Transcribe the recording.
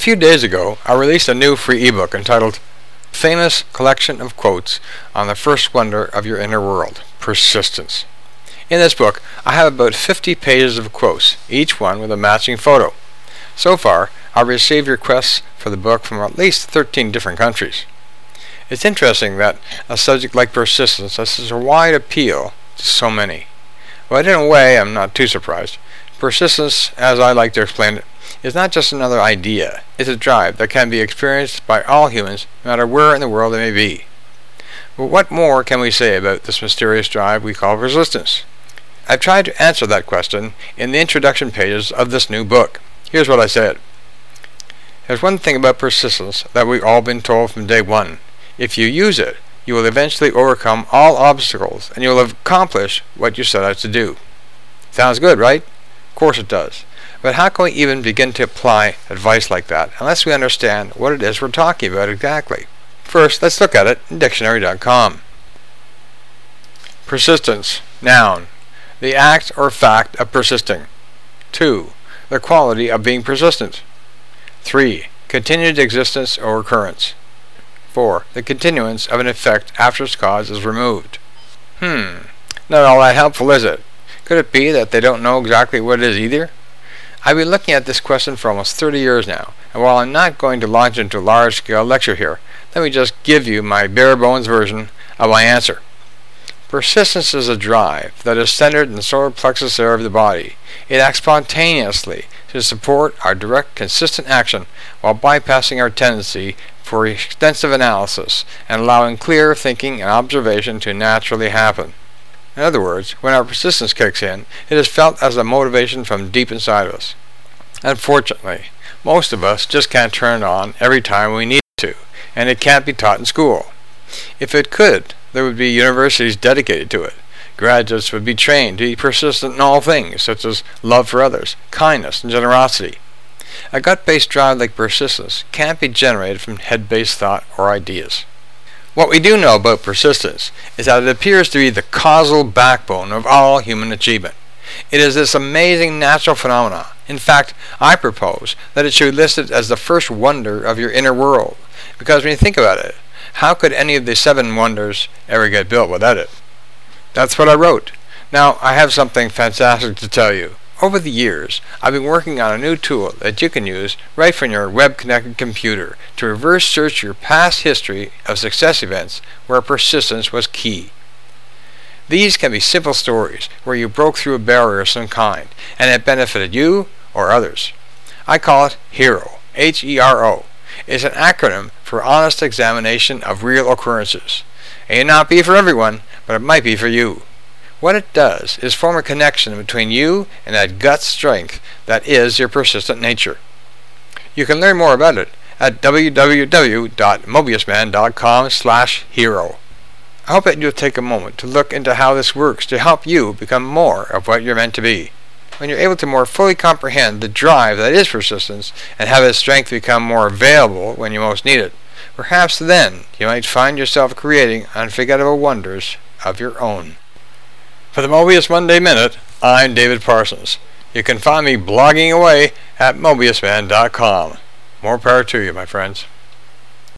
few days ago, I released a new free ebook entitled Famous Collection of Quotes on the First Wonder of Your Inner World, Persistence. In this book, I have about 50 pages of quotes, each one with a matching photo. So far, I've received requests for the book from at least 13 different countries. It's interesting that a subject like persistence has such a wide appeal to so many. But in a way, I'm not too surprised. Persistence, as I like to explain it, is not just another idea. It's a drive that can be experienced by all humans, no matter where in the world they may be. But what more can we say about this mysterious drive we call persistence? I've tried to answer that question in the introduction pages of this new book. Here's what I said. There's one thing about persistence that we've all been told from day one. If you use it, you will eventually overcome all obstacles and you will accomplish what you set out to do. Sounds good, right? Of course it does. But how can we even begin to apply advice like that unless we understand what it is we're talking about exactly? First, let's look at it in dictionary.com. Persistence, noun, the act or fact of persisting. 2. The quality of being persistent. 3. Continued existence or occurrence. 4. The continuance of an effect after its cause is removed. Not all that helpful, is it? Could it be that they don't know exactly what it is either? I've been looking at this question for almost 30 years now, and while I'm not going to launch into a large-scale lecture here, let me just give you my bare-bones version of my answer. Persistence is a drive that is centered in the solar plexus area of the body. It acts spontaneously to support our direct, consistent action while bypassing our tendency for extensive analysis and allowing clear thinking and observation to naturally happen. In other words, when our persistence kicks in, it is felt as a motivation from deep inside of us. Unfortunately, most of us just can't turn it on every time we need to, and it can't be taught in school. If it could, there would be universities dedicated to it. Graduates would be trained to be persistent in all things, such as love for others, kindness, and generosity. A gut-based drive like persistence can't be generated from head-based thought or ideas. What we do know about persistence is that it appears to be the causal backbone of all human achievement. It is this amazing natural phenomenon. In fact, I propose that it should be listed as the first wonder of your inner world, because when you think about it, how could any of the 7 wonders ever get built without it? That's what I wrote. Now, I have something fantastic to tell you. Over the years, I've been working on a new tool that you can use right from your web-connected computer to reverse search your past history of success events where persistence was key. These can be simple stories where you broke through a barrier of some kind and it benefited you or others. I call it HERO, H-E-R-O. It's an acronym for Honest Examination of Real Occurrences. It may not be for everyone, but it might be for you. What it does is form a connection between you and that gut strength that is your persistent nature. You can learn more about it at www.mobiusman.com/hero. I hope that you'll take a moment to look into how this works to help you become more of what you're meant to be. When you're able to more fully comprehend the drive that is persistence and have its strength become more available when you most need it, perhaps then you might find yourself creating unforgettable wonders of your own. For the Mobius Monday Minute, I'm David Parsons. You can find me blogging away at mobiusman.com. More power to you, my friends.